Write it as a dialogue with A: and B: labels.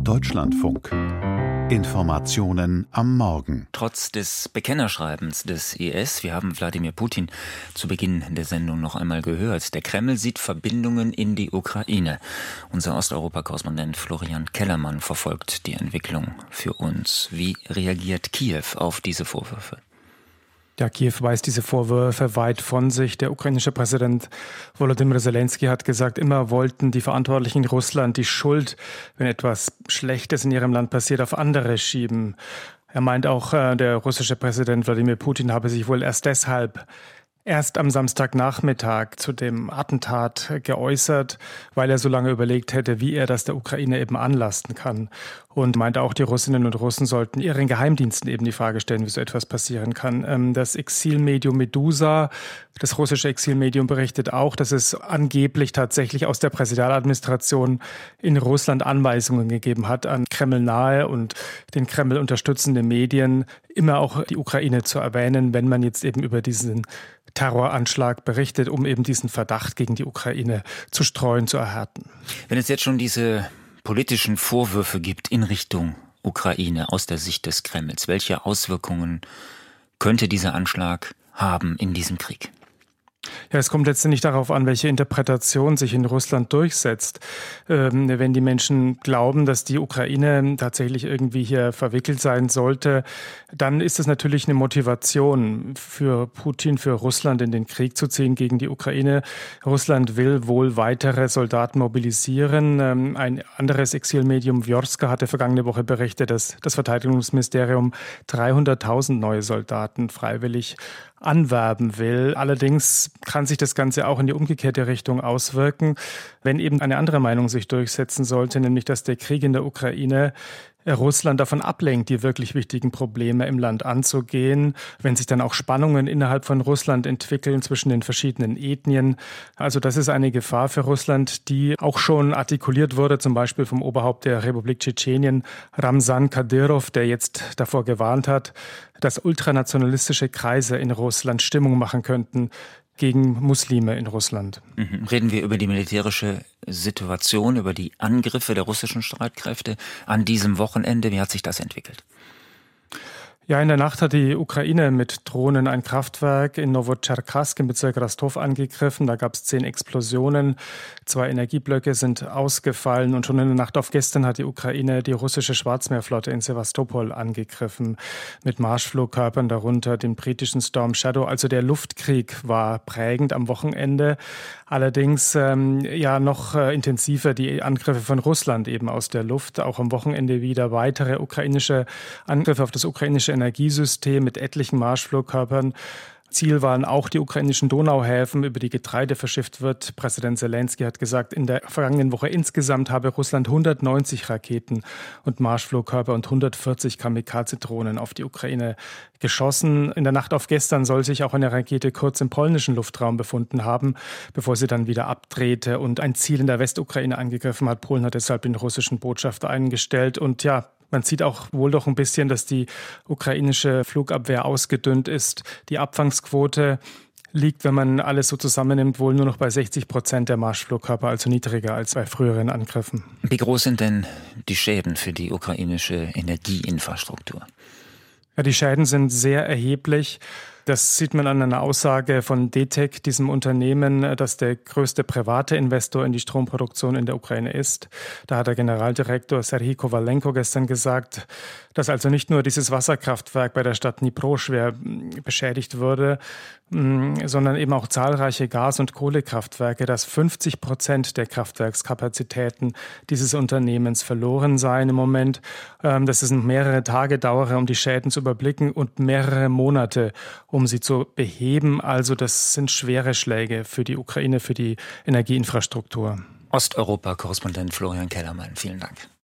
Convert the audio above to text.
A: Deutschlandfunk. Informationen am Morgen.
B: Trotz des Bekennerschreibens des IS, wir haben Wladimir Putin zu Beginn der Sendung noch einmal gehört, der Kreml sieht Verbindungen in die Ukraine. Unser Osteuropa-Korrespondent Florian Kellermann verfolgt die Entwicklung für uns. Wie reagiert Kiew auf diese Vorwürfe?
C: Ja, Kiew weist diese Vorwürfe weit von sich. Der ukrainische Präsident Volodymyr Zelensky hat gesagt, immer wollten die Verantwortlichen in Russland die Schuld, wenn etwas Schlechtes in ihrem Land passiert, auf andere schieben. Er meint auch, der russische Präsident Wladimir Putin habe sich wohl erst am Samstagnachmittag zu dem Attentat geäußert, weil er so lange überlegt hätte, wie er das der Ukraine eben anlasten kann. Und meinte auch, die Russinnen und Russen sollten ihren Geheimdiensten eben die Frage stellen, wie so etwas passieren kann. Das Exilmedium Medusa, das russische Exilmedium, berichtet auch, dass es angeblich tatsächlich aus der Präsidialadministration in Russland Anweisungen gegeben hat an Kreml-nahe und den Kreml unterstützende Medien, immer auch die Ukraine zu erwähnen, wenn man jetzt eben über diesen Terroranschlag berichtet, um eben diesen Verdacht gegen die Ukraine zu streuen, zu erhärten.
B: Wenn es jetzt schon diese politischen Vorwürfe gibt in Richtung Ukraine aus der Sicht des Kremls, welche Auswirkungen könnte dieser Anschlag haben in diesem Krieg?
C: Ja, es kommt letztendlich darauf an, welche Interpretation sich in Russland durchsetzt. Wenn die Menschen glauben, dass die Ukraine tatsächlich irgendwie hier verwickelt sein sollte, dann ist es natürlich eine Motivation für Putin, für Russland in den Krieg zu ziehen gegen die Ukraine. Russland will wohl weitere Soldaten mobilisieren. Ein anderes Exilmedium, Vyorska, hatte vergangene Woche berichtet, dass das Verteidigungsministerium 300.000 neue Soldaten freiwillig anwerben will. Allerdings kann sich das Ganze auch in die umgekehrte Richtung auswirken, wenn eben eine andere Meinung sich durchsetzen sollte, nämlich dass der Krieg in der Ukraine Russland davon ablenkt, die wirklich wichtigen Probleme im Land anzugehen, wenn sich dann auch Spannungen innerhalb von Russland entwickeln zwischen den verschiedenen Ethnien. Also das ist eine Gefahr für Russland, die auch schon artikuliert wurde, zum Beispiel vom Oberhaupt der Republik Tschetschenien, Ramsan Kadyrov, der jetzt davor gewarnt hat, dass ultranationalistische Kreise in Russland Stimmung machen könnten gegen Muslime in Russland.
B: Reden wir über die militärische Situation, über die Angriffe der russischen Streitkräfte an diesem Wochenende. Wie hat sich das entwickelt?
C: Ja, in der Nacht hat die Ukraine mit Drohnen ein Kraftwerk in Nowotcherkassk im Bezirk Rostov angegriffen. Da gab es 10 Explosionen, 2 Energieblöcke sind ausgefallen und schon in der Nacht auf gestern hat die Ukraine die russische Schwarzmeerflotte in Sewastopol angegriffen mit Marschflugkörpern, darunter den britischen Storm Shadow. Also der Luftkrieg war prägend am Wochenende. Allerdings noch intensiver die Angriffe von Russland eben aus der Luft. Auch am Wochenende wieder weitere ukrainische Angriffe auf das ukrainische Energiesystem mit etlichen Marschflugkörpern. Ziel waren auch die ukrainischen Donauhäfen, über die Getreide verschifft wird. Präsident Zelensky hat gesagt, in der vergangenen Woche insgesamt habe Russland 190 Raketen und Marschflugkörper und 140 Kamikaze-Drohnen auf die Ukraine geschossen. In der Nacht auf gestern soll sich auch eine Rakete kurz im polnischen Luftraum befunden haben, bevor sie dann wieder abdrehte und ein Ziel in der Westukraine angegriffen hat. Polen hat deshalb den russischen Botschafter eingestellt und ja, man sieht auch wohl doch ein bisschen, dass die ukrainische Flugabwehr ausgedünnt ist. Die Abfangsquote liegt, wenn man alles so zusammennimmt, wohl nur noch bei 60% der Marschflugkörper, also niedriger als bei früheren Angriffen.
B: Wie groß sind denn die Schäden für die ukrainische Energieinfrastruktur?
C: Ja, die Schäden sind sehr erheblich. Das sieht man an einer Aussage von DTEK, diesem Unternehmen, das der größte private Investor in die Stromproduktion in der Ukraine ist. Da hat der Generaldirektor Serhij Kowalenko gestern gesagt, dass also nicht nur dieses Wasserkraftwerk bei der Stadt Dnipro schwer beschädigt würde, sondern eben auch zahlreiche Gas- und Kohlekraftwerke, dass 50% der Kraftwerkskapazitäten dieses Unternehmens verloren seien im Moment, dass es noch mehrere Tage dauere, um die Schäden zu überblicken und mehrere Monate, um sie zu beheben. Also das sind schwere Schläge für die Ukraine, für die Energieinfrastruktur.
B: Osteuropa-Korrespondent Florian Kellermann, vielen Dank.